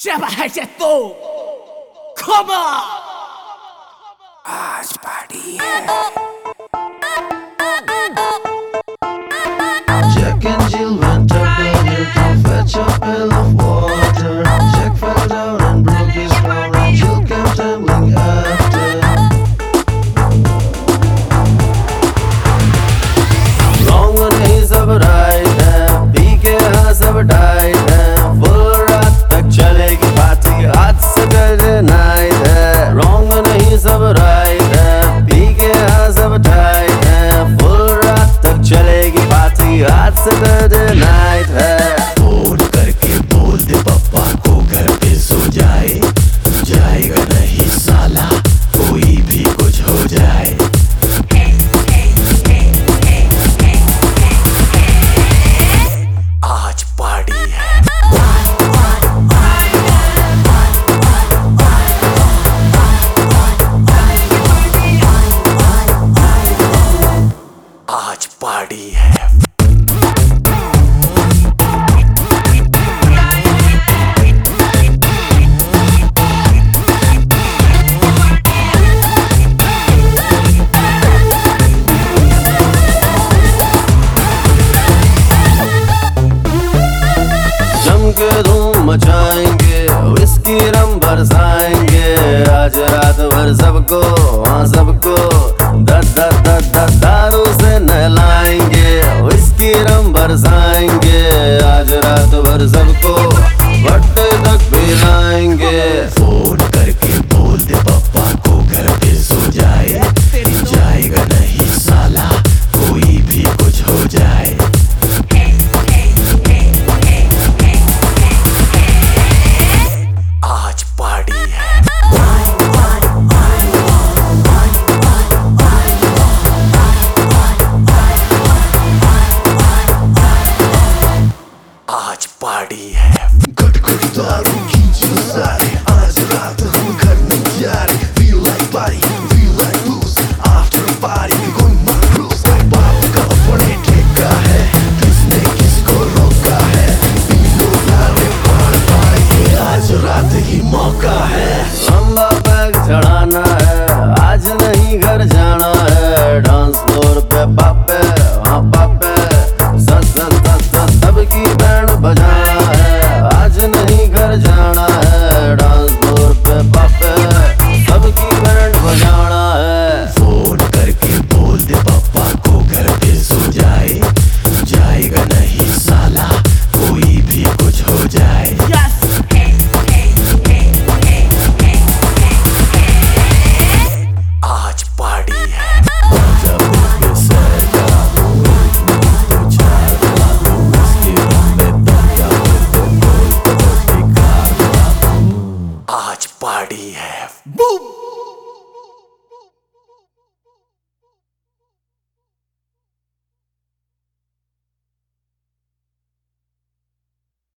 शहर तो Come on! आज पार्टी है। Jack and Jill went up the hill to fetch a pail of water. Jack fell down and broke his crown, and Jill came tumbling after. Long नहीं सब right है, P के हाँ सब tight है, full रात तक चलेगी पार्टी, आज से Saturday night है। Wrong नहीं सब right है, पी के हाँ सब tight है, full रात तक चलेगी पार्टी, आज से Saturday night है। फोन करके बोल दे पापा को घर पे सो जाए, जाएगा नहीं साला, कोई भी कुछ हो जाए। आज पार्टी है। आज पार्टी है। जम के धूम मचाएंगे, विस्की रम बरसाएंगे, आज रात भर सबको हाँ सबको दारू से नहलाएंगे, विस्की रम बरसाएंगे, आज रात भर सबको भट्टे तक पिलाएंगे। फोन करके बोल दे पापा को घर पे सो जाए, जाएगा नहीं साला, कोई भी कुछ हो जाए। आज पार्टी है। आज पार्टी है। गट दारू खींचो सारे, आज रात हम करने जा रहे। Feel like party, feel like blues, after party we going on cruise। बाप का अपने ठेका है, किसने किसको रोका है, पी लो सारे पार पाएंगे, आज रात ही मौका है।